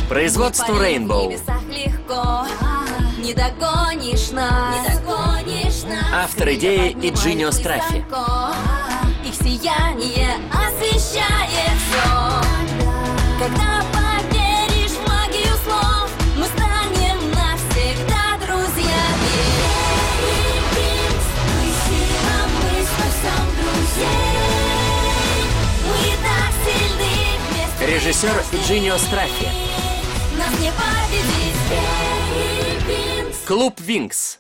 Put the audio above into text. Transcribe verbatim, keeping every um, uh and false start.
Производство Rainbow. Легко, не догонишь нас, не догонишь нас. Автор идеи Иджинио Страффи. Их сияние освещает все. Когда поверишь в магию слов, мы станем навсегда друзьями. Мы сила, мы спасем друзей. Мы так сильны вместе. Режиссер Иджинио Страффи. Нас не победить. Клуб Винкс.